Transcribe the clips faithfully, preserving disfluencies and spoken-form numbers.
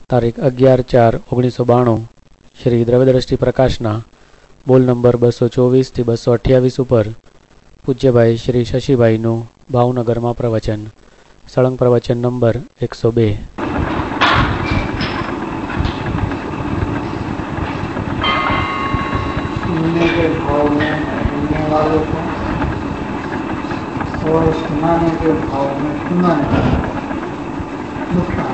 તારીખ અગિયાર ચાર ઓગણીસો બાણું શ્રી દ્રવ્યદ્રષ્ટિ પ્રકાશના બોલ નંબર બસો ચોવીસ થી બસો અઠ્યાવીસ ઉપર પૂજ્યભાઈ શ્રી શશીભાઈનું ભાવનગરમાં પ્રવચન. સળંગ પ્રવચન નંબર એકસો બે. के भाव में सुनने वालों को और सुनाने के भाव में सुनाने वालों को नुकसान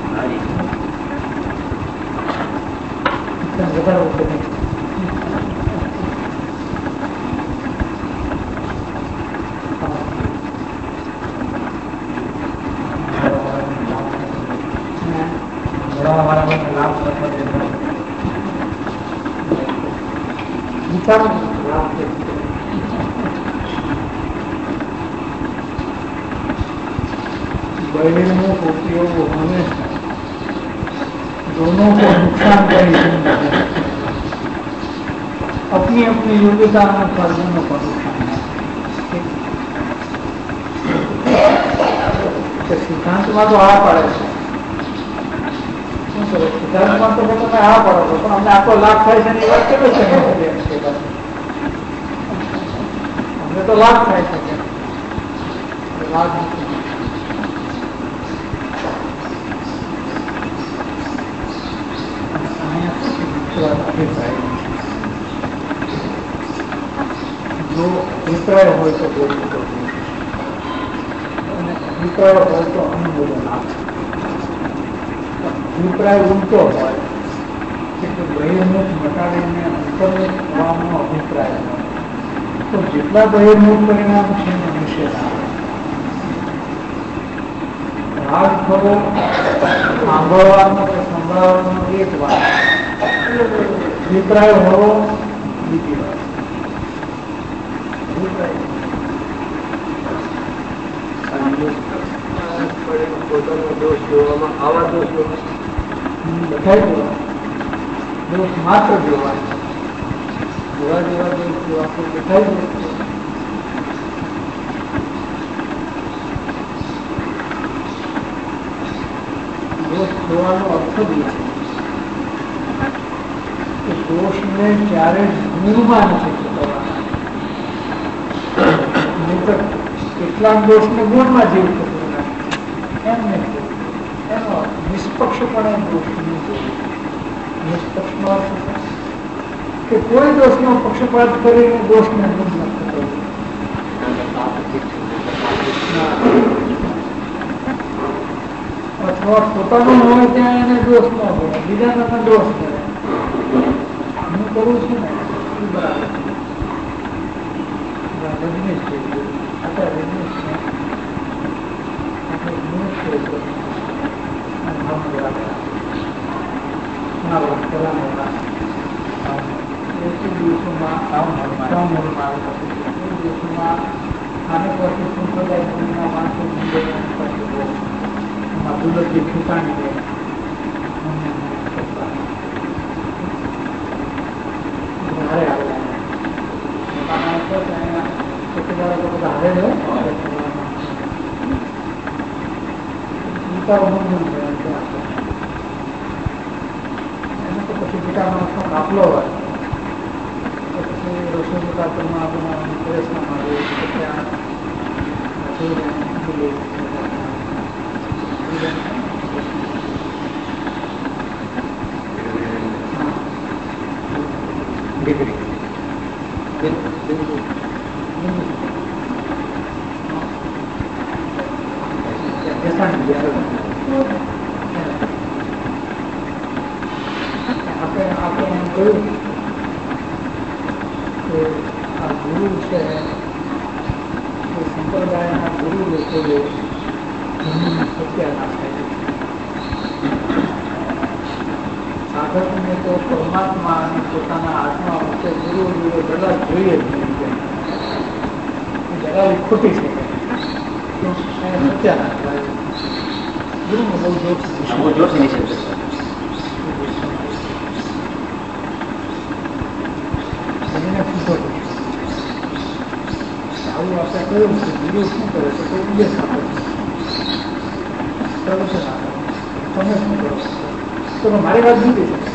बहिर्मुख उपयोग होने से दोनों को नुकसान करी अपनी अपनी योग्यता में फर्जों को नुकसान है. सिद्धांत में तो आ पड़े सिद्धांत में तो તમે આ પડો છો પણ અમને આટલો લાભ થાય છે એ વાત કેવી છે? અમને તો લાભ થાય છે લાભ जो अभिप्राय हो तो बोलવું અને અભિપ્રાય હોય તો અનુમોદન આપે. અભિપ્રાય ઉલટો હોય કે બહિર્મુખ મટાડીને અંતર્મુખ થવાનો અભિપ્રાય હોય તો જેટલા બહિર્મુખ પરિણામ છે એને નિષેધ આવે. રાગ ખરો સાંભળવાનો કે સંભળાવવાનો એક વાત, અભિપ્રાય હોવો બીજી વાત. દોષ જોવામાં આવા દોષ દોષ માત્ર જોવા જોવા જેવા દોષ જોવા દેખાય દોષ જોવાનો અર્થ બી છે કે દોષને ક્યારે ગુણમાં નથી ચૂકવવાના. કેટલાક દોષને ગુણમાં જીવ થતું એમ નથી. એનો નિષ્પક્ષપણે દોષ નિષ્પક્ષનો અર્થ કે કોઈ દોષનો પક્ષપાત કરીને દોષને ગુણ ન થતો અથવા પોતાનો હોય ત્યાં એને દોષ ન હોય, બીજાને પણ દોષ કરે. હું કરું છું ને એ બરાબર રજનીશ છે आता रजनीश ने દિવસોમાં આને પછી સંપ્રદાય માણસો દુર્લભજી ઠેકાણી દે ભારે આવે પછી બીજા માણસનો કાફલો હોય તો પછી રસોઈ મુકાબલમાં બનાવવાનો પ્રયત્ન આવે ત્યાં દીકરી આપણે આપણે એમ કહ્યું કે આ ગુરુ છે એ સંપ્રદાયના ગુરુ લોકોએ સત્યાનાશ થાય. સાધકને તો પરમાત્મા અને પોતાના આત્મા વચ્ચે ગુરુ ગુરુ દલાલ જોઈએ જ નહીં. એ દલાલી ખોટી છે. સત્યાનાશ થાય. ગુરુનો બહુ જોશ નિષેધ આવું આપણે કહ્યું કે ગુરુ શું કરે છે તો ઉપદેશ આપે છે, પ્રવચન આપે. તમે શું કરો છો? તો મારી વાત જુદી છે.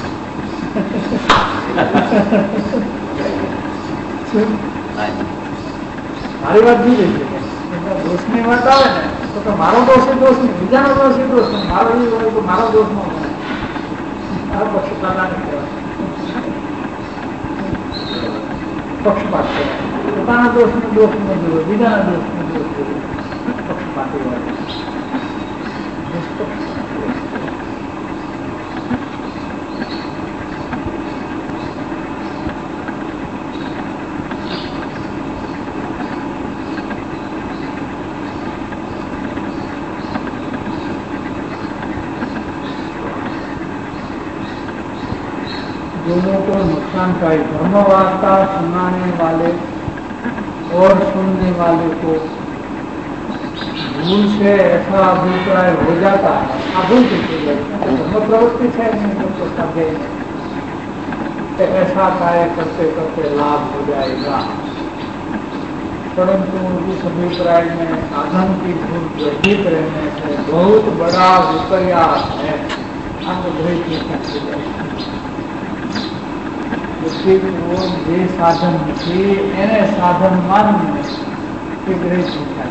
મારી વાત જુદી છે. દોષની વાત આવે ને તો કે મારો દોષ એ દોષ નહીં, બીજાનો દોષ એ દોષ નહીં, મારો એ હોય તો મારો દોષ ન ગણાય. મારો પક્ષપાત કહેવાય, પક્ષપાત કહેવાય. પોતાના દોષનો દોષ ન જોયો, બીજાના દોષનો દોષ જોયો, પક્ષપાતી હોય. दोनों को नुकसान का ही धर्म वार्ता सुनाने वाले और सुनने वाले को भूल से ऐसा अभिप्राय हो जाता है. आ भूल किसी धर्म प्रवृत्ति है तो ऐसा कार्य करते करते लाभ हो जाएगा, परंतु इस अभिप्राय में साधन की भूल वर्धित रहने से बहुत बड़ा विपर्यास है. आपको જે સાધન છે એને સાધન માનીને એ ગ્રહિત થાય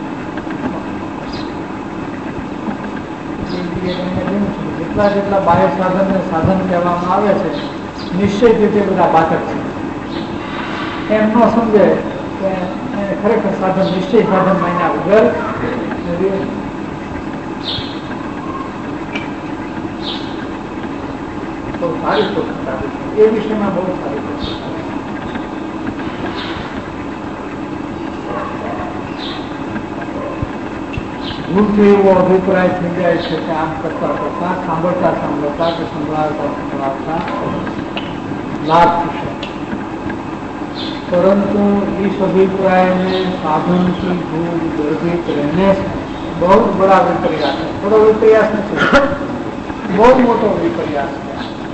છે. જેટલા જેટલા બાહ્ય સાધનને સાધન કહેવામાં આવે છે નિશ્ચિત રીતે બધા બાધક છે. એમ ન સમજે કે એને ખરેખર સાધન નિશ્ચય સાધન માન્યા વગર બહુ સારી પુસ્તક એ વિષયમાં બહુ સારી પુસ્તક. ભૂલથી એવો અભિપ્રાય થઈ જાય છે કે આમ કરતા કરતા સાંભળતા સાંભળતા કે સંભળાવતા સંભળાવતા લાભ થશે, परंतु इस अभिप्राय में साधन की भूल गर्भित रहने से बहुत बड़ा विपर्यास है. थोड़ा विपर्यास नहीं, बहुत मोटो विपर्यास है.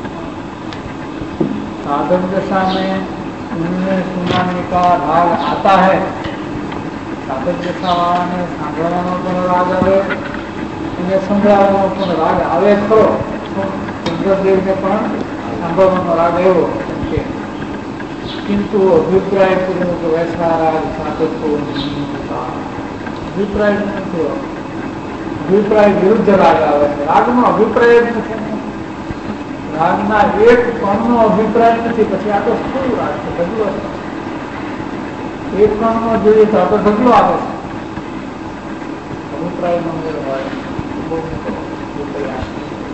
साधन दशा में सुनने सुनाने का राग आता है. साधन दशा वाला ने सांभळવાનો પણ રાગ આવે અને સંભળાવવાનો પણ રાગ આવે ખરો. ચંદ્રદેવને પણ સાંભળવાનો રાગ આવ્યો છે, किंतु अभिप्राय पूर्वक वैसा राग साधक को नहीं होता. अभिप्राय नहीं, अभिप्राय विरुद्ध राग आवे. राग नो अभिप्राय नहीं, रागना एक कणनो अभिप्राय नहीं. પછી આ તો શું રાગ છે, ઢગલો છે. એક કણનો જોઈએ તો આ તો ઢગલો આવે છે. અભિપ્રાય નો મેળ હોય બહુ વિપર્યાસ.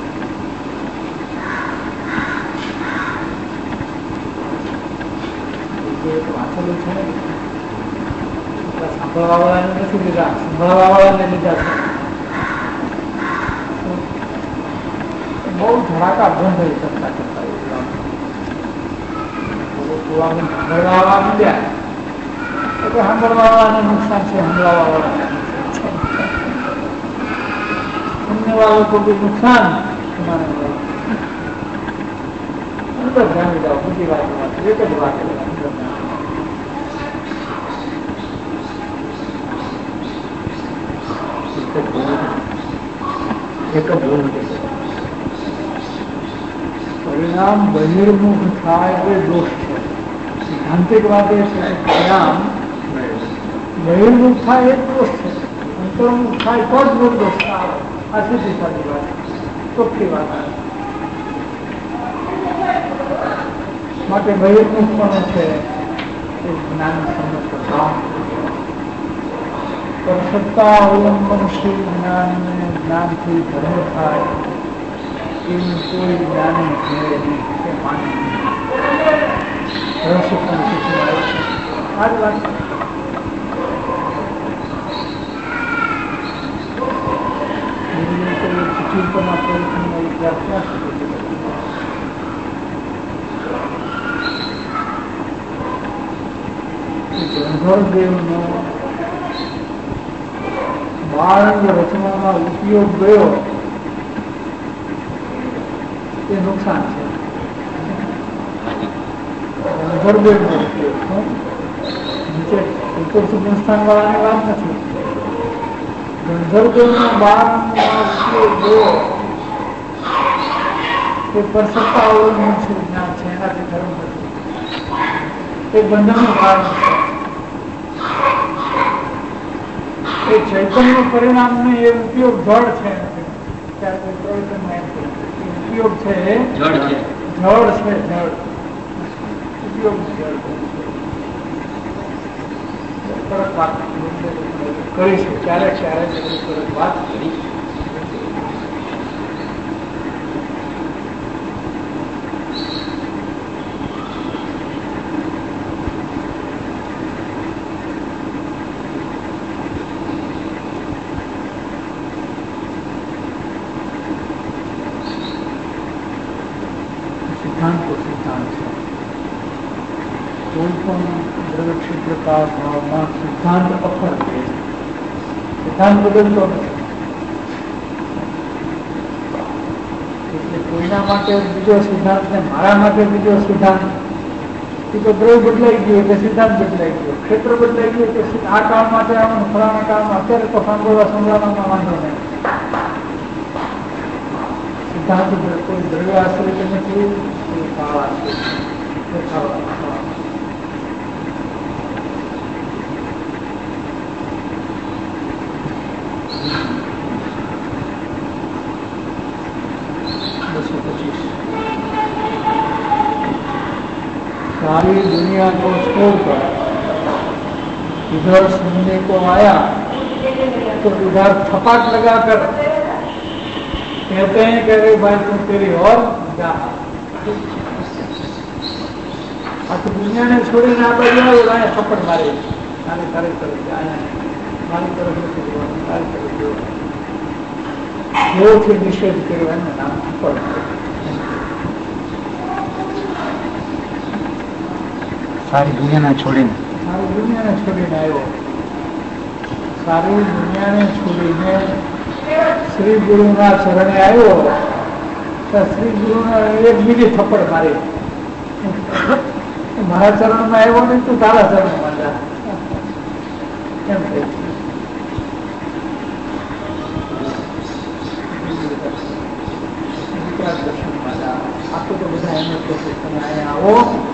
વાંચેલું છે ને સાંભળવા વાળાને નથી લીધા, સંભળવા વાળાને લીધા છે. બહુ ધડાકા બંધ રહી શકતા કરતા સાંભળવા માંડ્યા તો સાંભળવા વાળાને નુકસાન છે, સંભળાવા વાળાને सुनने वालों को भी नुकसान, सुनाने वालों अंदर ध्यान जाओ. બીજી વાત એક જ વાત પરિણામ બહિર્મુખ થાય એ દોષ છે. સિદ્ધાંતિક વાત એ છે કે પરિણામ બહિર્મુખ થાય એ દોષ છે, અંતર્મુખ થાય તો જ દોષ આવે. આ સીધી સાદી વાત, ચોખ્ખી વાત આવે. માટે બહિર્મુખ પણ છે એ જ્ઞાન સમજ पर सत्ता अवलंबनशील ज्ञान में ज्ञान થી ધર્મ થાય એવું કોઈ જ્ઞાની છે નહીં કે માને રસ પણ શીખવાય છે. આ જ વાત ચિંતના પ્રયત્નનો વિચાર ક્યાં સુધી ગંધર્વદેવનો બાળંગ રચનામાં ઉપયોગ ગયો એ નુકસાન છે. ગંધર્વદેવનો ઉપયોગ નીચે સંસ્થાન વાળાની વાત નથી. ગંધર્વદેવનો બાળંગમાં ઉપયોગ ગયો એ પરસત્તા અવલંબન છે જ્ઞાન છે, એનાથી ધર્મ નથી. એ બંધનનું કારણ છે. એ ચૈતન્ય પરિણામ ને એ ઉપયોગ જળ છે. ઉપયોગ છે જળ છે, જળ છે, જળ ઉપયોગ જળ વાત કરીશું ક્યારેક ક્યારેક વાત કરી. સિદ્ધાંત તો સિદ્ધાંત છે. કોઈ પણ દ્રવ્ય ક્ષેત્રતા ભાવમાં સિદ્ધાંત અફળ છે. સિદ્ધાંત બદલતો નથી. એટલે કોઈના માટે બીજો સિદ્ધાંત ને મારા માટે બીજો સિદ્ધાંત, એ તો દ્રવ્ય બદલાઈ ગયો એટલે સિદ્ધાંત બદલાઈ ગયો, ક્ષેત્ર બદલાઈ ગયું કે આ કાળ માટે આવું, ફલાણા કાળમાં અત્યારે તો સાંભળવા સંભળાવવામાં વાંધો નહીં. સિદ્ધાંત કોઈ દ્રવ્ય આશ્રિત નથી, કોઈ કાળ આશ્રિત बसो पच्चीस सारी दुनिया को छोड़कर इधर सुनने को आया तो उधर थपाट लगाकर कहते हैं कि अरे भाई तुम तेरी और जा आ तो दुनिया ने छोड़ी ना पाई थप्पड़ मारे तारे तारे तरफ आया मारी तरफ तारी तरफ जो थे निषेध करवा नाम थप्पड़ सारी दुनिया ने छोड़ीने सारी दुनिया ने छोड़ीने आयो सारी दुनिया ने छोड़ीने श्री गुरु ना चरणे आयो तो श्री गुरु ने एक बीजी थप्पड़ मारी मारा चरण में आयो नहीं तो तारा चरण में जा केम थे दर्शन में जा आपको तो बधा एम कहते તમે અહીંયા આવો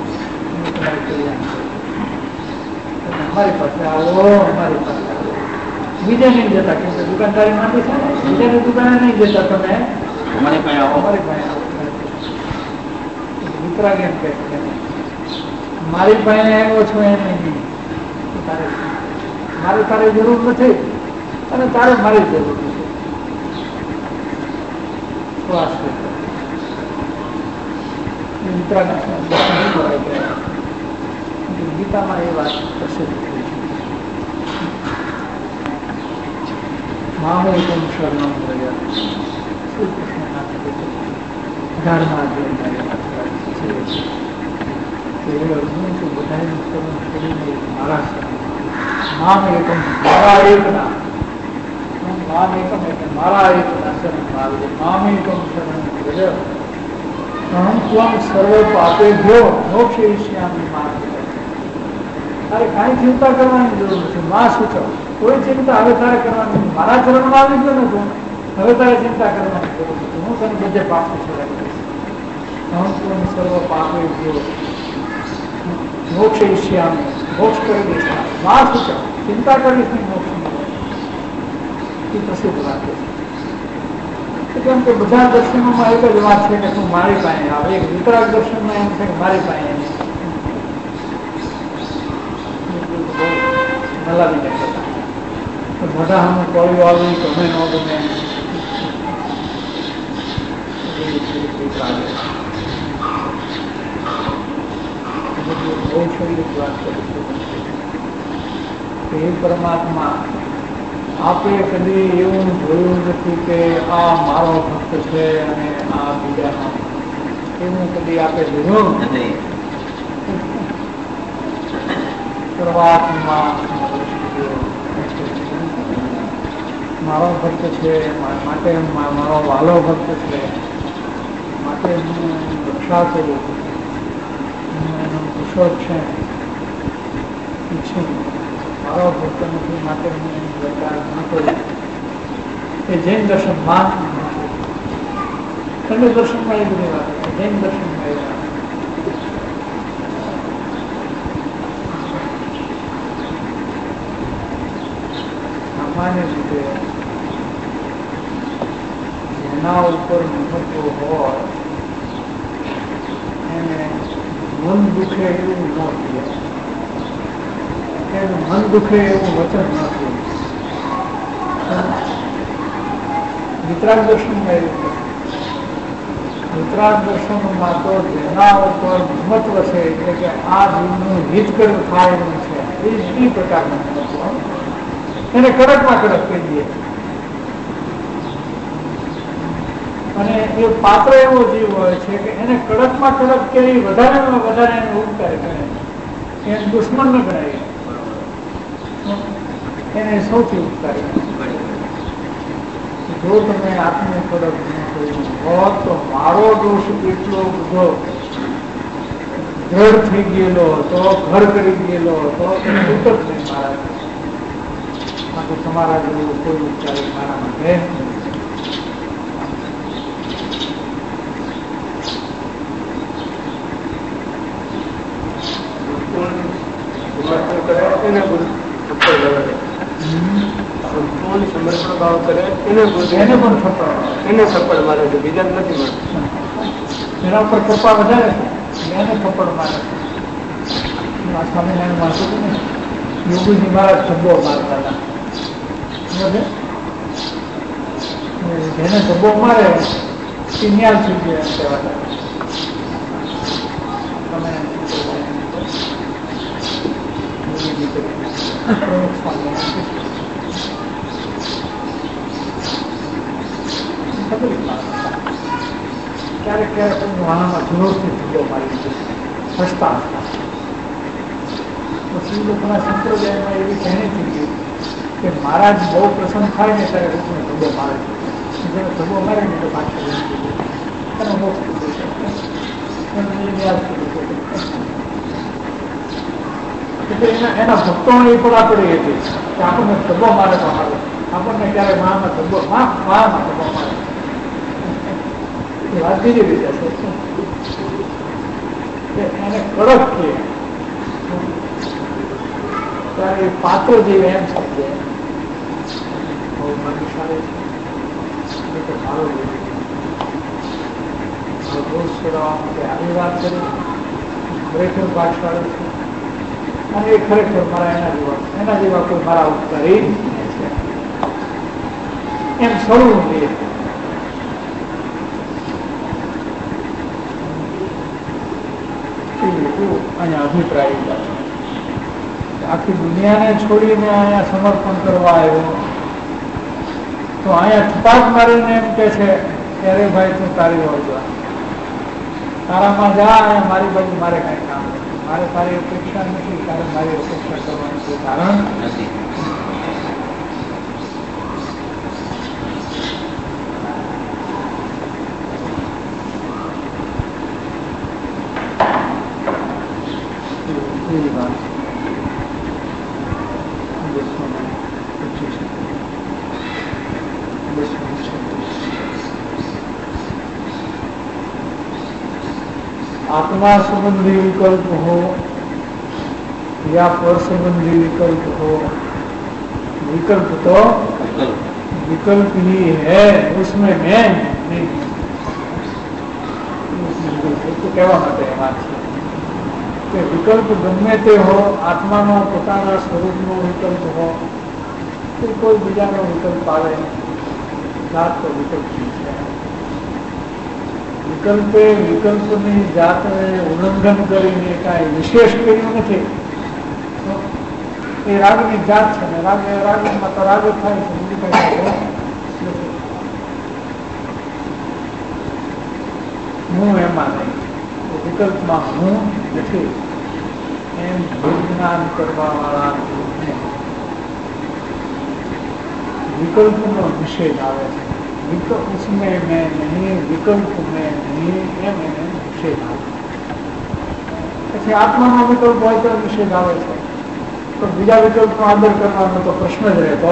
हमारे पास आओ हमारे पास आओ बीजे नहीं देता क्योंकि दुकानदारी मांगी है बीजे ने दुकान नहीं देता तुम्हें हमारे पास आओ हमारे पास आओ दूसरा गेम कहते हैं हमारी पास આવ્યો છો એમ નહીં તારે મારે તારે જરૂર નથી અને તારે મારી જરૂર નથી શ્વાસ મિત્રના દર્શન કરાઈ ગયા ગીતામાં એ વાત પ્રસિદ્ધ થઈ છે મામેકમ શરણમ વ્રજ શ્રી કૃષ્ણના અઢારમા અધ્યાયમાં અર્જુન તો બધાનું શરણ કરીને મારા શરણ મામેકમ મારા એકના મામેકમ એટલે મારા એકના શરણમાં આવજે મામેકમ શરણમ વ્રજ અહમ ત્વમ સર્વ પાપેભ્યો મોક્ષયિષ્યામિ મા તારે કાંઈ ચિંતા કરવાની જરૂર નથી માં સૂચવ કોઈ ચિંતા હવે તારે કરવાની નથી મારા ચરણમાં આવી ગયો ને તું હવે તારે ચિંતા કરવાની જરૂર નથી હું તને બધે પાપ છોડાવી દઈશ અહમ ત્વમ સર્વ પાપેભ્યો મોક્ષયિષ્યામિ મોક્ષ કરી દઈશ માં સૂચવ ચિંતા કરીશ નહીં મોક્ષની એ પ્રસિદ્ધ વાત છે કેમ કે બધા દર્શનોમાં એક જ વાત છે કે તું મારી પાસે આવે એક વિતરાગ દર્શનમાં એમ છે કે મારી પાસે નલાવીને કરતા મોટા સામે કોળીઓ આવી ગમે ન ગમે બહુ શરીર વાત કરી એ પરમાત્મા આપણે કદી એવું જોયું નથી કે આ મારો ભક્ત છે અને આ બીજાનો એવું કદી આપણે જોયું નથી. પરમાત્મા મારો ભક્ત છે માટે મારો વાલો ભક્ત છે માટે હું રક્ષા કરું હું એનો કુશળ છે ઈચ્છું મારો ભક્ત નથી માટે હું એની દરકાર ન કરું એ જૈન દર્શન માન ખંડ દર્શનમાં એ બધી વાત છે, જૈન દર્શનમાં એ વાત. સામાન્ય રીતે જેના ઉપર મહત્વ હોય એને મન દુખે એવું ન થયું, એનું મન દુખે એવું વચન ન થયું. વિતરાગ દર્શનમાં એવું છે. વિતરાગ દર્શનમાં તો જેના ઉપર મહત્વ છે એટલે કે આ જીવનું હિત કર્યું થાય એવું છે, એ પ્રકારનું મહત્વ એને કડકમાં કડક કહી દઈએ. અને એ પાત્ર એવો જીવ હોય છે કે એને કડકમાં કડક કરી વધારે વધારે એને ઉપકાર કરે, એને દુશ્મન ન ગણાય, એને સૌથી ઉપકાર કરે. જો તમે આત્મ કડક ન કર્યું હોત તો મારો દોષ એટલો બધો દ્રઢ થઈ ગયેલો હતો, ઘર કરી ગયેલો હતો કે તૂટ જ નહીં મારા. માટે તમારા જેવું કોઈ ઉપચાર મારા માટે સમર્પણ ભાવ કરે એને એને પણ થપ્પડ એને થપ્પડ મારે છે, બીજા નથી મળતું. એના ઉપર કૃપા વધારે છે, એને થપ્પડ મારે છે. આ સ્વામિનારાયણ વાંચું હતું ને, યોગીજી મહારાજ ધબ્બો મારતા હતા. જેને ધબ્બો મારે તે ન્યાલ થઈ ગયો એમ કહેવાતા. તમે પ્રમુખ સ્વામિનારાયણ ક્યારેક ક્યારેક વાનામાં જરૂરથી ધબ્બો મારી દીધો હસતા હસતા. પછી લોકોના સંપ્રદાયમાં એવી કહેણી થઈ ગઈ કે મહારાજ બહુ પ્રસન્ન થાય ને ત્યારે લોકોને ધબ્બો મારે છે. જેને ધબ્બો મારે ને તો પાછળ એનો મોક્ષ થઈ શકે. એટલે એના એના ભક્તોને એ પણ આપણી હતી કે આપણને ધબ્બો મારે તો મારે, આપણને ક્યારે મામાં ધબ્બો માં મામાં ધબ્બો મારે. એ વાત બીજી રીતે છે એને કડક કે ત્યારે એ પાત્ર જેવું એમ સમજે બહુ ભાગ્યશાળી છે, મારો દોષ છોડાવવા માટે આવી વાત કરી, ખરેખર ભાગશાળી છે. અને એ ખરેખર મારા એના જેવા એના જેવા કોઈ મારા ઉપકારી છે એમ સૌનું જોઈએ. અહીંયા અભિપ્રાય આખી દુનિયાને છોડીને અહીંયા સમર્પણ કરવા આવ્યો તો અહીંયા થપાક મારીને એમ કે છે ત્યારે ભાઈ તું તારી ઓળખવા તારામાં જા, અહીંયા મારી બાજુ મારે કઈ કામ નથી, મારે તારી અપેક્ષા નથી, તારે મારી અપેક્ષા કરવાનું કોઈ કારણ નથી. आत्मा संबंधी विकल्प हो या पर संबंधी विकल्प हो, विकल्प तो विकल्प ही है, उसमें मैं नहीं। तो कहवा माटे વાત છે કે વિકલ્પ ગમે તે હો, આત્માનો પોતાના સ્વરૂપનો વિકલ્પ હો કે કોઈ બીજાનો વિકલ્પ આવે, જાત તો વિકલ્પ છે. વિકલ્પે વિકલ્પની જાતને ઉલ્લંઘન કરીને કાંઈ વિશેષ કર્યું નથી. એ રાગની જાત છે ને રાગ રાગમાં તો રાગ થાય છે, બીજું કઈ નથી. હું એમાં નહીં, વિકલ્પમાં હું નથી એમ વિજ્ઞાન કરવા વાળા વિકલ્પનો નિષેધ આવે છે. विकल्प उसमें मैं नहीं, विकल्प में नहीं, एम એને નિષેધ આવે. પછી આત્માનો વિકલ્પ હોય તો નિષેધ આવે છે, તો બીજા વિકલ્પનો આદર કરવાનો તો પ્રશ્ન જ રહેતો.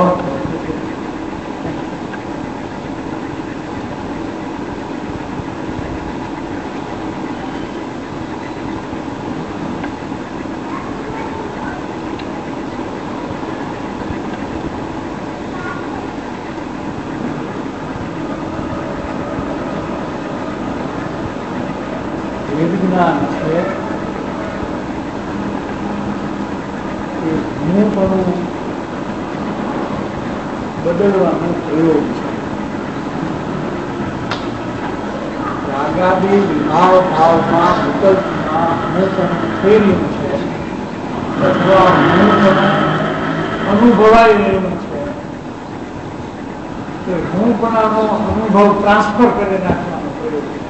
વેદ જ્ઞાન છે એ હું પણ બદલવાનો પ્રયોગ છે. રાગાદી વિભાવ ભાવમાં વિકલ્પમાં હું પણ થઈ રહ્યું છે અથવા હું પણ અનુભવાઈ રહ્યું છે કે હું પણ આનો અનુભવ ટ્રાન્સફર કરી નાખવાનો પ્રયોગ છે.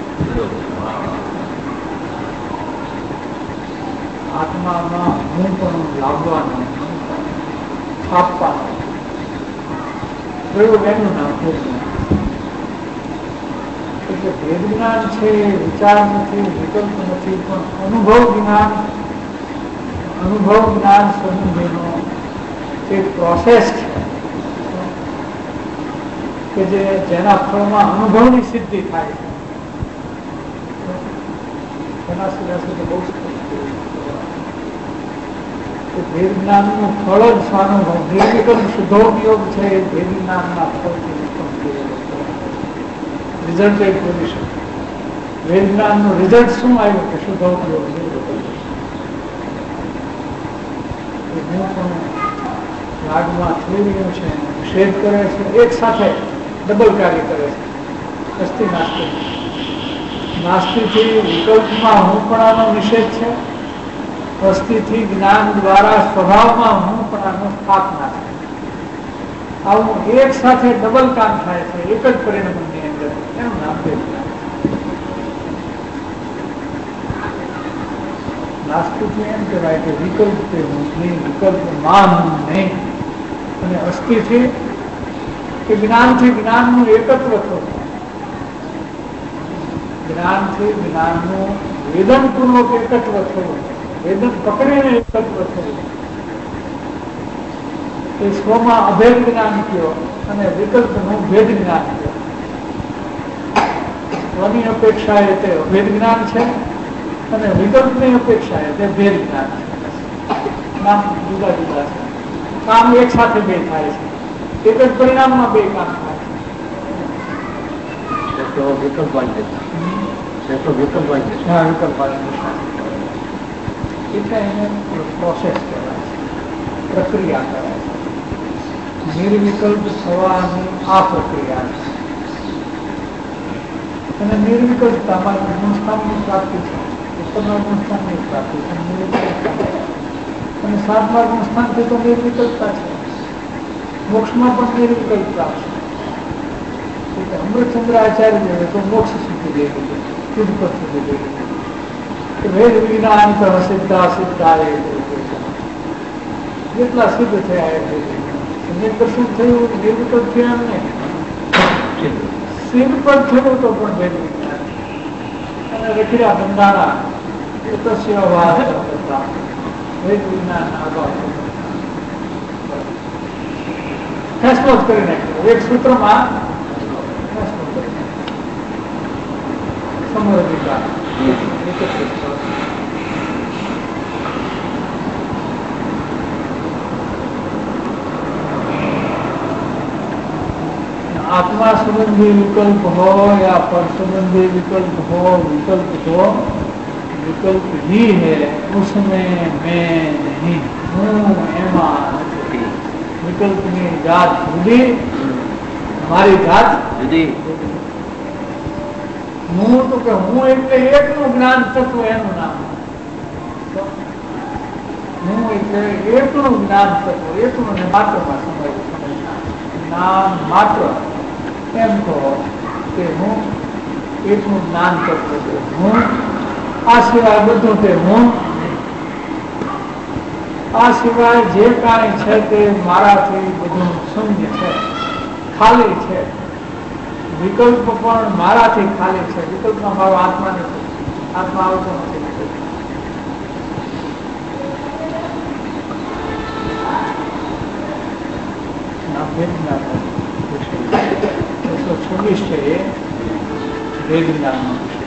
આત્મામાં હું પણ લાવવાનો છાપવાનો પ્રયોગ એનું નામ ભેદ જ્ઞાન. એટલે ભેદ જ્ઞાન છે વિચાર નથી, વિકલ્પ નથી, પણ અનુભવ જ્ઞાન અનુભવ જ્ઞાન સમૂહનો એક પ્રોસેસ છે કે જે જેના ફળમાં અનુભવની સિદ્ધિ થાય છે. એના સિવાય સુધી બહુ ભેદ જ્ઞાનનું ફળ જ સ્વાનુભવ નિર્વિકલ્પ શુદ્ધોપયોગ છે. એ ભેદ જ્ઞાનના ફળથી રિઝલ્ટ એક બોલી શકે. ભેદ જ્ઞાનનું રિઝલ્ટ શું આવ્યું કે શુદ્ધોપયોગ લાગમાં થઈ રહ્યું છે, નિષેધ કરે છે, એક સાથે ડબલ કાર્ય કરે છે. અસ્થિ નાસ્તિ નાસ્તિથી વિકલ્પમાં હુંપણાનો નિષેધ છે, અસ્થિથી જ્ઞાન દ્વારા સ્વભાવમાં હુંપણાનો સ્થાપના છે. આવું એક સાથે ડબલ કામ થાય છે એક જ પરિણામની અંદર. એનું નામ ભેદ જ્ઞાન. નાસ્તિકથી એમ કહેવાય કે વિકલ્પ તે હું નહીં, વિકલ્પ માં હું નહીં. અને અસ્થિથી કે જ્ઞાનથી જ્ઞાનનું એકત્ર થવું, જ્ઞાનથી જ્ઞાનનું વેદનપૂર્વક એકત્ર થવું, વેદન પકડીને એકત્ર થવું, એ સ્વમાં અભેદ જ્ઞાન કયો અને વિકલ્પનું ભેદ જ્ઞાન કયો. સ્વની અપેક્ષાએ તે અભેદ જ્ઞાન છે અને વિકલ્પની અપેક્ષાએ તે ભેદ જ્ઞાન છે. નામ જુદા જુદા છે, કામ એક સાથે બે થાય છે, એક જ પરિણામમાં બે કામ થાય છે. વિકલ્પ વાંચે છે, વિકલ્પ વાંચે છે. હા, વિકલ્પ એટલે એને પ્રોસેસ કહેવાય છે, પ્રક્રિયા કહેવાય છે. નિર્વિકલ્પ થવાની આ પ્રક્રિયા છે. અને નિર્વિકલ્પતામાં ગુણસ્થાનની પ્રાપ્તિ છે, ઉપરના ગુણસ્થાનની પ્રાપ્તિ છે, અને સાતમા ગુણસ્થાનથી તો નિર્વિકલ્પતા છે. મોક્ષમાં પણ નિર્વિકલ્પ પ્રાપ્ત છે. અમૃતચંદ્ર આચાર્ય તો મોક્ષ સુધી લઈ ગયું, શુદ્ધ પદ સુધી લઈ ગયું. વેદ વિજ્ઞાન સિદ્ધા સિદ્ધા જેટલા સિદ્ધ થયા એટલે શું થયું? નિર્વિકલ્પ થયા નહીં, સિદ્ધ પદ થયું તો પણ વેદ વિજ્ઞાન અને રખીરા બંધારા એ તો સેવા વેદ વિજ્ઞાન ફેસલો જ કરી નાખ્યો એક સૂત્રમાં. ફેસલો કરી નાખ્યો સમૃદ્ધિ आत्मा संबंधी विकल्प हो या पर संबंधी विकल्प हो, विकल्प तो विकल्प ही है, उसमें मैं नहीं हूँ, एमा नहीं. विकल्प ની જાત જુદી, મારી જાત જુદી. હું તો કે હું એટલે એકનું જ્ઞાન તત્વ, એનું નામ હું એટલે એકનું જ્ઞાન તત્વ, એકનું ને માત્રમાં સમય નામ માત્ર એમ કહો કે હું એકનું જ્ઞાન તત્વ છું. હું આ સિવાય બધું તે હું, આ સિવાય જે કાંઈ છે તે મારાથી બધું શૂન્ય છે, ખાલી છે. વિકલ્પ પણ મારાથી ખાલી છે. વિકલ્પમાં મારો આત્મા નથી, આત્મા આવતો નથી. છવ્વીસ છે એ વેદ જ્ઞાનનો વિષય.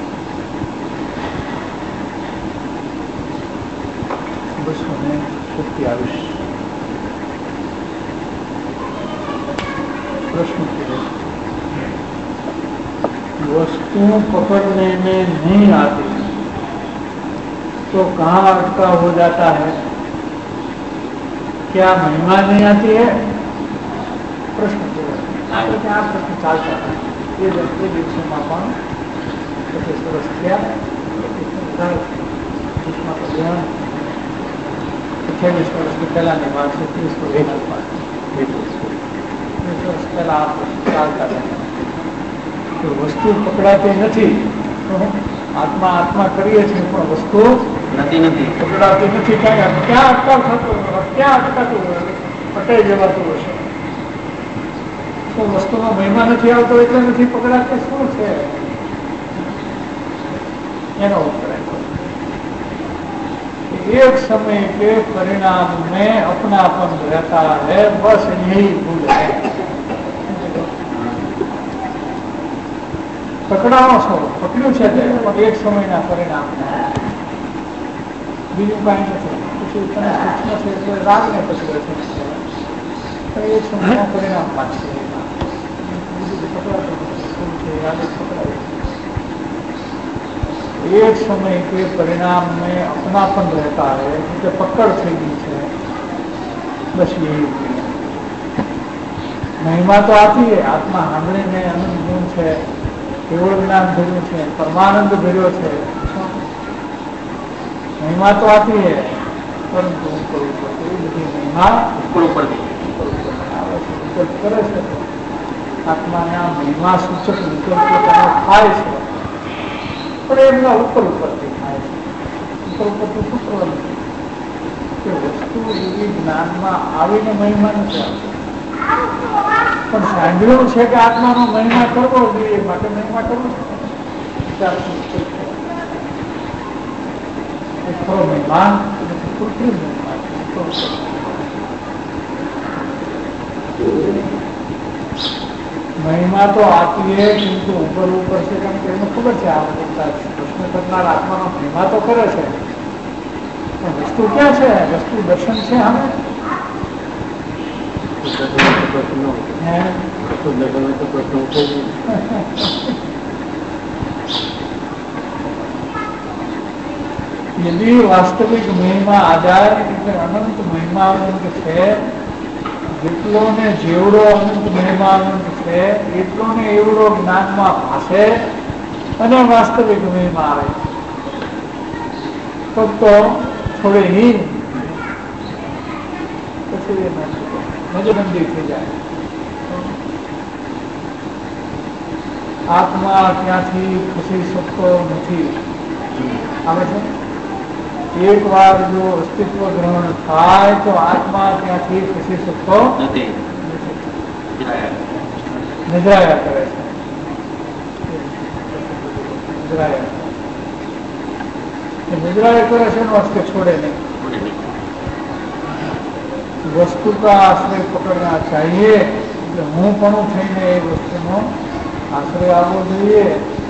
બસો ને સત્યાવીસ प्रश्न वस्तु पकड़ने में नहीं आती, तो कहाँ अटका हो जाता है? क्या महिमा नहीं आती है? प्रश्न क्या प्रश्न चालता है ये दसते दिवसों में पण पच्चीस वर्ष किया अठावीस वर्ष की पहला ने बात से तीस वर्ष पहला आप चालता है तो वस्तु पकड़ाती नहीं तो आत्मा आत्मा करिए छे पण वस्तु નથી નથી પકડાતી નથી ક્યાં ક્યાં અટકાવ થતો ક્યાં અટકાતું પટાઈ જવાતું હશે તો વસ્તુનો મહિમા નથી આવતો એટલે નથી પકડાતો શું છે એનો ઉત્તર एक समय के परिणाम में अपनापन रहता है बस यही भूल है પકડાવો છો પકડ્યું છે એક સમયના પરિણામ બીજું કાંઈ નથી પછી તને સૂક્ષ્મ છે એટલે રાગને પકડે છે એક સમયના પરિણામ પાછળ एक समय के परिणाम में अपनापन रहता है क्योंकि पकड़ थी गई है बस यही महिमा तो आती है आत्मा सामने में अनंत गुण है केवल ज्ञान भर्યું છે परमानंद भर्યો છે महिमा तो आती है परंतु ऊपर ऊपर ये बड़ी महिमा ઉપર ઉપર करे છે આત્માના મહિમા સૂચક વિકલ્પો થાય છે પણ એમના ઉપર ઉપરથી થાય છે ઉપર ઉપરથી શું કરવાનું કે વસ્તુ એવી જ્ઞાનમાં આવીને મહિમા નથી આવતી પણ સાંભળ્યું છે કે આત્માનો મહિમા કરવો જોઈએ માટે મહિમા કરવો ખરો મહેમાન કૃત્રિમ મહેમાન महिमा तो आती है किंतु ऊपर ऊपर से कम करने खबर है आप प्रश्न करना आत्मा नो महिमा तो करे छे वस्तु क्या है वस्तु दर्शन से हमें यदि वास्तविक महिमा आ जाए એટલે અનંત મહિમા અનંત છે જેટલો ને જેવડો અનંત મહિમા અનંત છે એટલો ને એવડો જ્ઞાનમાં ભાષે અને વાસ્તવિક મહિમા આવે ફક્ત થોડી હીન પછી નજરબંધી થઈ જાય આત્મા ત્યાંથી ખસી શકતો નથી આવે છે एक बार जो अस्तित्व ग्रहण थाय तो आत्मा त्याथी खसी सकतो નથી निद्राया करे निद्राया निद्राया करे છે નો અસ્તે છોડે नहीं वस्तु का आश्रय पकड़ना चाहिए हूँ पण थईने ए वस्तुनो आश्रय आवो જોઈએ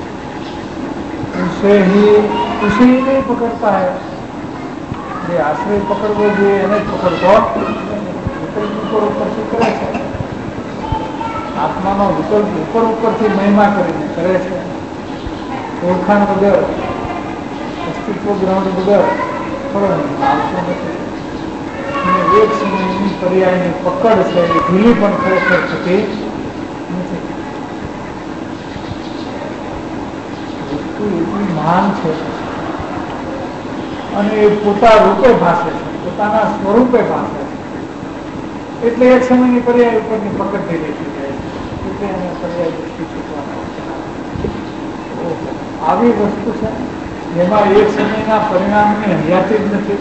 उसे ही उसे ही नहीं पकड़ता है ये आश्रय पकड़વો જોઈએ એને પકડતો વિકલ્પ ઉપર ઉપરથી કરે છે આત્માનો વિકલ્પ ઉપર ઉપરથી મહિમા કરીને કરે છે ઓળખાણ વગર અસ્તિત્વ ગ્રહણ વગર થોડો આવતો નથી એક સમયની પર્યાયની પકડ છે એ ઢીલી પણ ખરેખર થતી નથી વસ્તુ એટલી મહાન છે અને એ પોતા રૂપે ભાષે છે પોતાના સ્વરૂપે ભાષે છે એટલે એક સમયની પર્યાય ઉપરની પકડ ઢીલી થઈ જાય એટલે એને પર્યાય દૃષ્ટિ ચૂકવાના આવી વસ્તુ છે જેમાં એક સમયના પરિણામની હયાતી જ નથી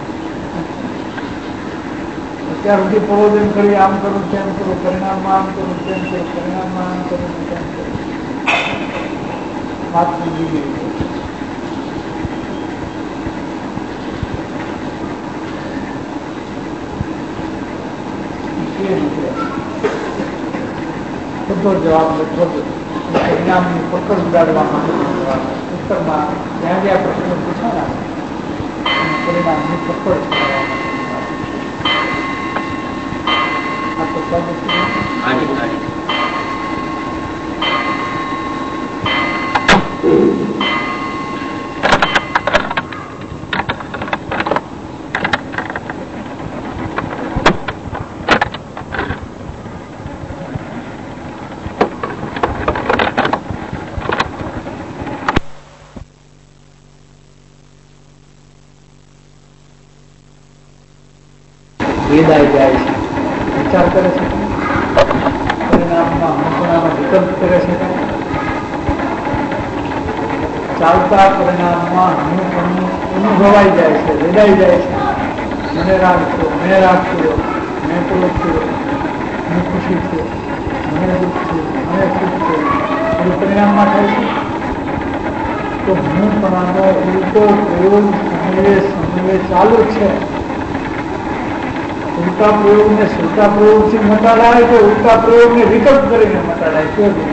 અત્યાર સુધી પ્રબોધન કરી આમ કરું તેમ કરું પરિણામમાં આમ કરું તેમ કરું પરિણામમાં આમ કરું તેમ કરું વાત સમજી ગઈ બધો જવાબ લગભગ પરિણામની પકડ ઉડાડવા માટે ઉત્તરમાં જ્યાં જ્યાં પ્રશ્નો પૂછાયા પરિણામની પકડ આ તો આજી આજી વેદાય જાય છે, વિચાર કરે છે, પરિણામમાં હંસણામાં વિકલ્પ કરે છે, ચાલતા પરિણામમાં હનુપણું અનુભવાઈ જાય છે, વેદાઈ જાય છે. મને રાગ થયો, મેં રાગ થયો, મેં ક્રોધ થયો, હું ખુશી થયો, મને દુઃખ થયું, મને સુખ થયું, એ પરિણામમાં થાય છે. તો હનુપણાનો ઉલટો પ્રયોગ સમયે સમયે ચાલુ છે. ઉલટા પ્રયોગને સુલટા પ્રયોગથી મટાડાય તો ઉલટા પ્રયોગને વિકલ્પ કરીને મટાડાય. કેવું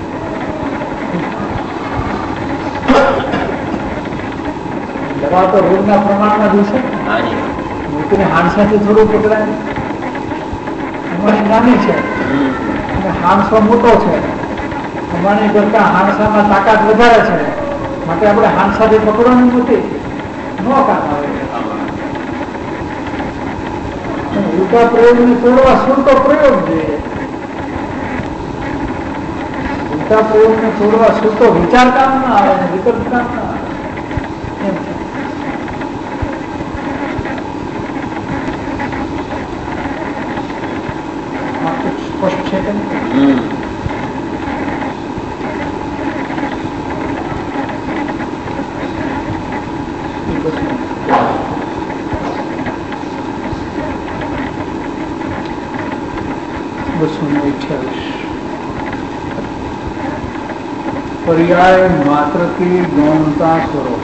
દવા તો રોગના પ્રમાણમાં જોશે, મૂકીને હાંસાથી થોડું પકડાય. અમારી નાની છે અને હાંસો મોટો છે, અમારી કરતા હાંસામાં તાકાત વધારે છે, માટે આપણે હાંસાથી પકડવાનું નથી, ન કામ આવે. ઉલટા પ્રયોગને તોડવા સુલટો પ્રયોગ જોઈએ. ઉલટા પ્રયોગને તોડવા સુલટો વિચાર કામ ના આવે ને વિકલ્પ કામ ના આવે. એમ છે. સ્પષ્ટ છે કે पर्याय मात्र की गौणता करो.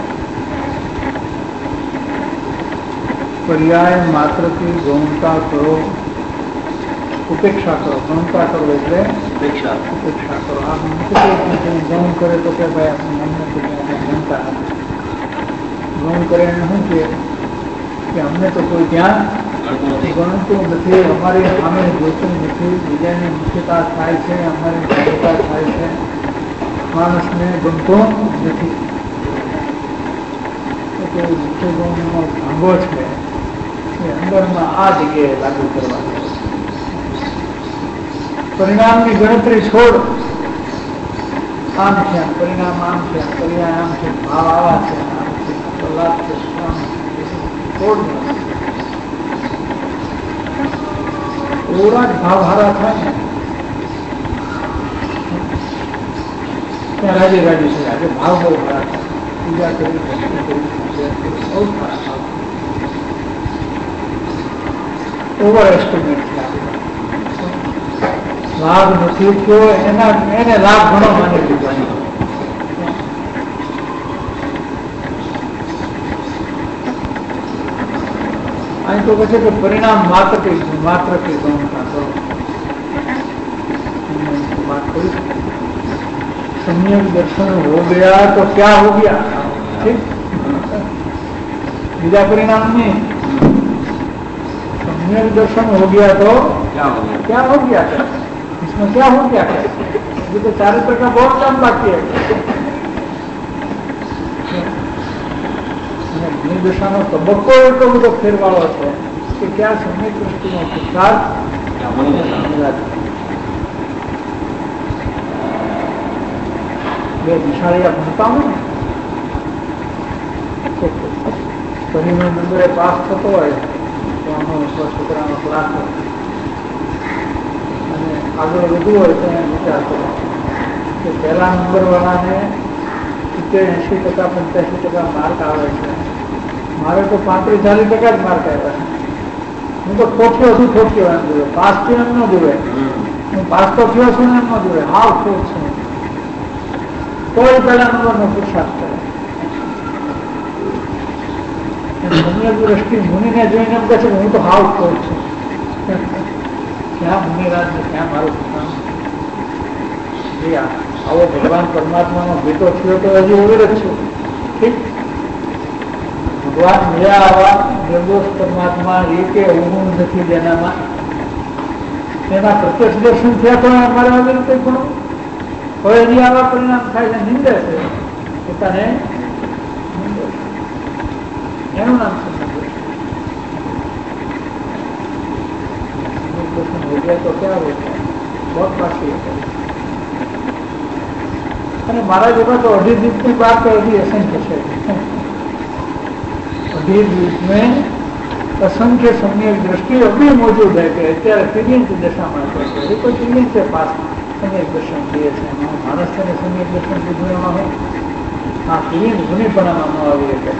पर्याय मात्र की गौणता करो, उपेक्षा करो. गौणता करो એટલે ઉપેક્ષા ઉપેક્ષા કરો. આ ગૌણ કરે તો કે ભાઈ આપણે અમને તો ગણતા નથી. ગૌણ કરે એને શું કહે કે અમને તો કોઈ ત્યાં ગણતું નથી, અમારી સામે જોતું નથી, બીજાની મુખ્યતા થાય છે, અમારી મુખ્યતા થાય છે, માણસને ગમતો નથી. મુખ્ય ગૌણનો ભાંગો છે એ અંદરમાં આ જગ્યાએ લાગુ કરવાનો. પરિણામની ગણતરી છોડ. આમ છે પરિણામ, આમ છે પરિણામ, આમ છે ભાવ આવા છે, આમ છે કલાક છે, છોડ. એવડા જ ભાવ હારા થાય ત્યાં રાજી રાજી છે. આજે ભાવ બહુ હારા થાય, પૂજા કરી બહુ સારા ભાવ. ઓવર એસ્ટિમેટ છે. લાભ નથી થયો એના એને લાભ ઘણો માની લીધો. અહીં તો કહે કે પરિણામ मात्र के मात्र के गौणता करो. बात करी सम्यक दर्शन हो गया तो क्या हो गया. ठीक, बीजा परिणाम में सम्यक दर्शन हो गया तो क्या हो गया, क्या हो गया क्या? इसमें क्या हो गया क्या? ये तो चारित्र का बहुत काम बाकी है. દશાનો તબક્કો એટલો બધો ફેરવાળો છે કે ક્યાં સમય દૃષ્ટિનો પુરુષાર્થ બે નિશાળિયા ભણતા હોય ને પહેલી નંબરે પાસ થતો હોય તો આનો છોકરાનો ક્લાસ હોય અને આગળ વધુ હોય તો એને વિચાર કરો કે પહેલા નંબર વાળાને સિત્તેર એંશી ટકા પંચ્યાસી ટકા માર્ક આવે છે, મારે તો પાંત્રીસ ચાલીસ ટકા જ માર્ક આવ્યા છે. હું તો ઠોક્યો છું ઠોક્યો એમ જોવે, પાસ થયો એમ ન જોવે. હું પાસ તો થયો છું એમ ન જોવે, હાવ ઠોક છું. કોઈ પહેલા નંબરનો પુરુષાર્થ કરે. સમ્યક દ્રષ્ટિ મુનિને જોઈને એમ કહે છે હું તો હાવ ઠોક છું. ક્યાં મુનિરાજ ને ક્યાં મારું પોતાનું. આવો ભગવાન પરમાત્માનો ભેટો થયો તો હજી ઓર જ છું. ઠીક, ભગવાન મળ્યા આવા નિર્દોષ પરમાત્મા એ કે હું નથી જેનામાં એના પ્રત્યક્ષ દર્શન થયા તો અમારે વગર કંઈ પણ હવે એની આવા પરિણામ થાય છે. નિંદે છે પોતાને, એનું નામ દર્શન હો ગયા તો ક્યાં હોય બહુ પાછી. અને મારા જેવા તો અઢી દિવસની બાદ તો હજી અસંખ્ય છે. અઢી દિવસ में असंख्य सम्यक दृष्टिओ भी मौजूद है कि અત્યારે તિર્યંક દશામાં છે એ કોઈ તિર્યંક છે પાસ સમ્યક દર્શન કહે છે માણસ તેને સમ્યક દર્શન બુદ્ધિમાં હોય આ તિર્યંક ગુણીપણામાં ન આવી શકે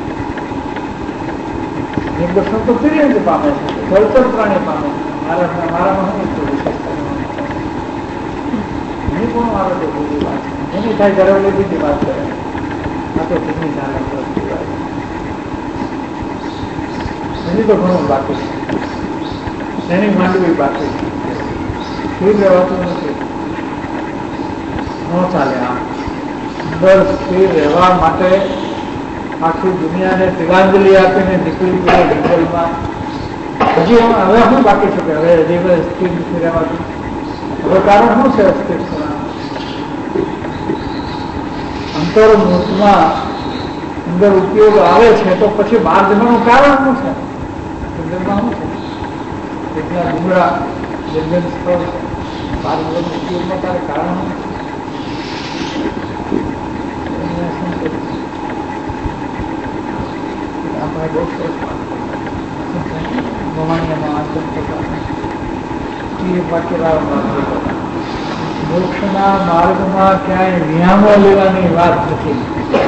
એક દર્શન તો તિર્યંક પામે છે જળચર પ્રાણી પામે છે મારા મારામાં શું એટલું વિશેષતા નહીં પણ મારો તો બીજી વાત છે એની થાય ત્યારે બીજી વાત કરે આ તો ઘણી નાના વસ્તુ વાત હજી તો ઘણું બાકી છે એની માંડવી બાકી છે સ્થિર રહેવાતું નથી ન ચાલે આમ અંદર સ્થિર રહેવા માટે આખી દુનિયાને તિલાંજલિ આપીને નીકળી પડે જંગલમાં હજી હવે શું બાકી છે કે હવે હજી સ્થિર નથી રહેવાતું હવે કારણ શું છે અસ્થિર થવાનું અંતર્મુખમાં અંદર ઉપયોગ આવે છે તો પછી બહાર જવાનું કારણ શું છે જંગલમાં શું છે એટલા ડુંગળા જંગલ સ્થળ બહાર જવાનું ઉપયોગમાં તારે કારણ શું છે આપણે બહુ સરસ ભવાણીમાં આચરણ થતા એ વાક્ય મોક્ષના માર્ગમાં ક્યાંય વિહામો લેવાની વાત નથી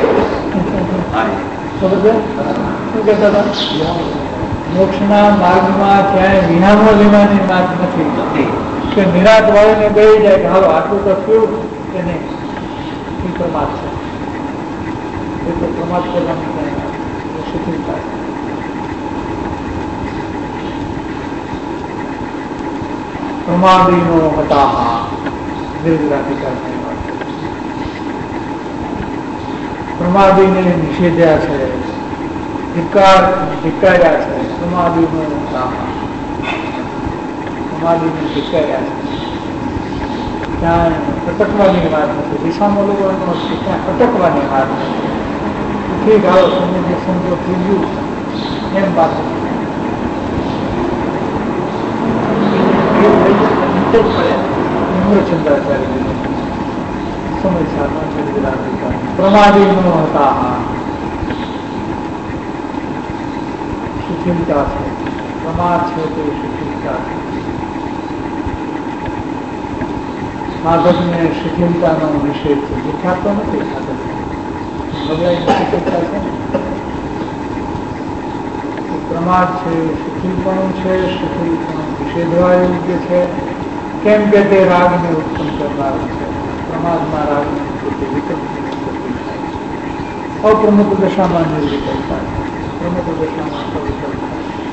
શું કહેતા હતા મોક્ષના માર્ગમાં ક્યાંય વિહામો લેવાની વાત નથી કે નિરાત વાળીને ગઈ જાય કે હાલો આટલું તો થયું કે નહીં એ પ્રમાદ છે એ તો પ્રમાદ કરવાની ક્યાંય શિથિલતા છે પ્રમાદીનો હતા દીર્ઘરાધિકારની વાત પ્રમાદીને નિષેધ્યા છે ધિકાર ધિકાર્યા છે પ્રમાદીનો હતા પ્રમાદીને ધિકાર્યા છે ત્યાં અટકવાની વાત નથી દિશામાં લોકો ત્યાં અટકવાની વાત નથી ઠીક આવો તમને જે સમજો થઈ ગયું એમ વાત ચંદ્રાચાર્ય સમય સાધના પ્રમાદી નો હતા શિથિલતા છે પ્રમાદ છે તે શિથિલતા છે સાધકને શિથિલતાનો નિષેધ છે દેખાતો નથી સાધક બદલાઈ શિથિલતા છે પ્રમાદ છે શિથિલપણું છે શિથિલપણું નિષેધવા યોગ્ય છે કેમ કે તે રાગને ઉત્પન્ન કરનારું છે પ્રમાદમાં રાગની ઉત્પત્તિ વિકલ્પની ઉત્પત્તિ થાય અપ્રમુખ દશામાં નિર્વિકલ્પ થાય પ્રમુખ દશામાં અવિકલ્પ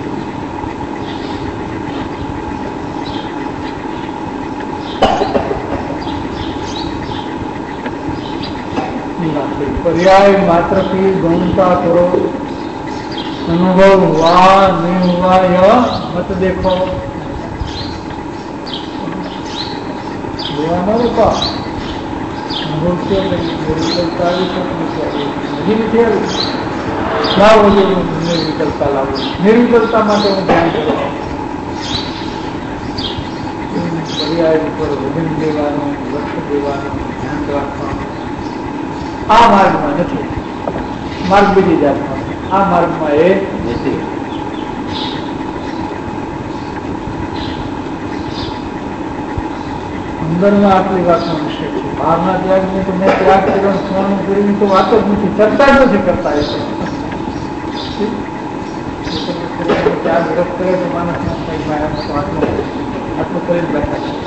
થાય પર્યાય માત્રથી ગૌણતા કરો અનુભવ હુआ नहीं हुआ यह मत देखो हुआ ना रुका अनुभव से निर्विकल्पता नहीं थे क्या वजह निर्विकल्पता लागू निर्विकल्पता માટે હું ધ્યાન કરું પર્યાય ઉપર વિભિન્ન દેવાનું લક્ષ્ય દેવાનું ધ્યાન રાખવાનું આ માર્ગમાં નથી માર્ગ બીજી જાતનો આ માર્ગમાં એ નથી અંદરમાં આટલી વાતનો વિષય છે બહારના ત્યાગને તો મેં ત્યાગ કર્યો સ્મરણ કર્યું તો વાત જ નથી ચર્ચા જ નથી કરતા એ ત્યાગ રદ કરે તો માણસ આટલું કરીને બેઠા છે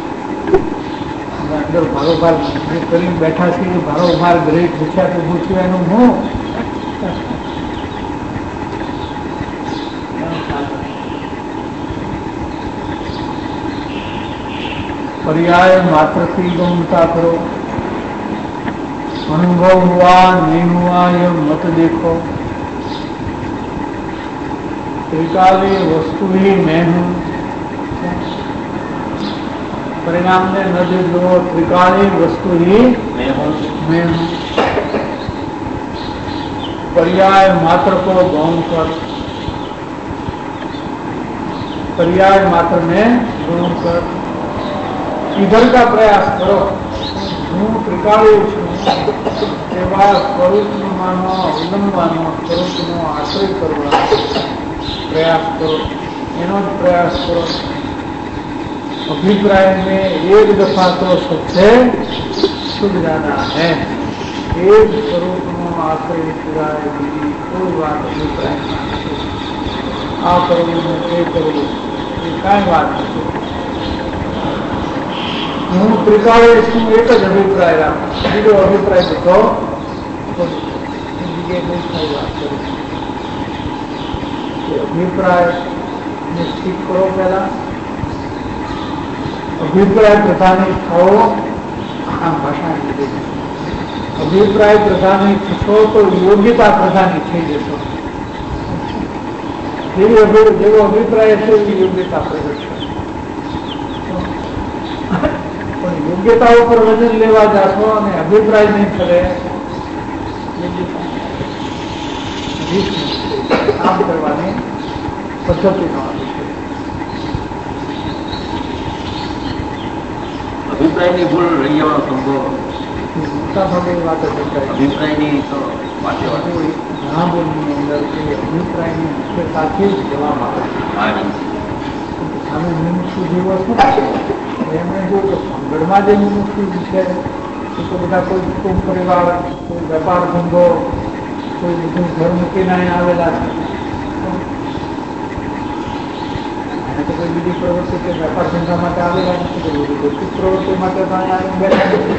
અંદર ભારોભાર જે કરીને બેઠા છે એ ભારોભાર ગ્રેટ પૂછ્યા તો પૂછ્યું એનું હું पर्याय मात्र की गौणता करो अनुभव हुआ नहीं हुआ यह मत देखो त्रिकाली वस्तु ही मैं हूँ परिणाम ने न दे दो त्रिकाली वस्तु ही मैं हूँ मैं हूँ पर्याय मात्र को गौण कर पर्याय मात्र में गौण कर इधर का प्रयास करो हूँ त्रिकाली स्वरूप मानो अवलंबવાનો સ્વરૂપનો આશ્રય કરવાનો प्रयास करो, एनो ज प्रयास करो। अभिप्राय में एक दफा तो सबसे छूट जाना है। एक स्वरूप नो आश्रय सिवाय बीजी कोई बात अभिप्राय आ करવું એ કરવું એ કાંઈ વાત નથી। હું ત્રિકાળે છું એક જ અભિપ્રાય રાખું, બીજો અભિપ્રાય બધો જગ્યાએ નહીં થાય વાત કરું। અભિપ્રાય નિશ્ચિત કરો પહેલા, અભિપ્રાય પ્રધાની થવો આ ભાષા લીધે। અભિપ્રાય પ્રધાની થશો તો યોગ્યતા પ્રધાની થઈ જશો। જેવો અભિપ્રાય છે એવી યોગ્યતા પ્રગટ છે। પણ યોગ્યતા ઉપર વજન લેવા જાશો અને અભિપ્રાય નહીં કરે, કામ કરવાની પદ્ધતિ નો અભિપ્રાયની ભૂલ રહી જવાનો સંભવ મોટા ભાગની વાત અભિપ્રાયની તો વાતે વાત ઘણા બોલની અંદર અભિપ્રાયની મુખ્યતાથી જ જવાબ આવે છે। સામે મુમુક્ષુ જેવો શું એમણે જો સાંભળમાં જે મુમુક્ષુ છે એ તો બધા કોઈ કુટુંબ પરિવાર, કોઈ વેપાર ધંધો, કોઈ બધું ઘર મૂકીને અહીંયા આવેલા છે, અને તો કોઈ બીજી પ્રવૃત્તિ કે વેપાર ધંધા માટે આવેલા નથી, કોઈ ભૌતિક પ્રવૃત્તિ માટે તો અહીંયા બેઠા નથી।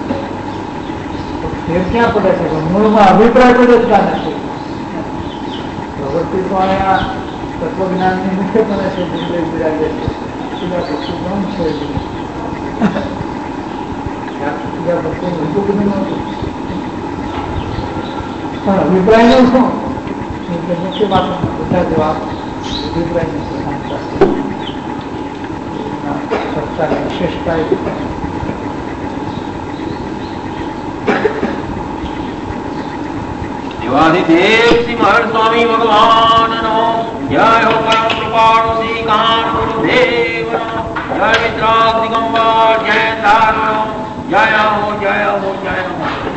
ફેર ક્યાં પડે છે? મૂળમાં અભિપ્રાય પડતા નથી। પ્રવૃત્તિ તો અહીંયા તત્વજ્ઞાનની મુખ્યપણે છે, બિરાજે છે, બીજા પછી ગમ છે, બીજા પછી ઊંધું બધું નહોતું। પણ અભિપ્રાયનું શું? એટલે મુખ્ય બાબતમાં બધા જવાબ અભિપ્રાયની પ્રધાનતા વિશેષતા દેવાધિદેવ શ્રી મહર્ષ સ્વામી ભગવાનનો જય હો પરમ કૃપાળુ શ્રી કાન ગુરુદેવનો જય મિત્રાગ દિગંબર જય તારો જય હો જય હો જય હો।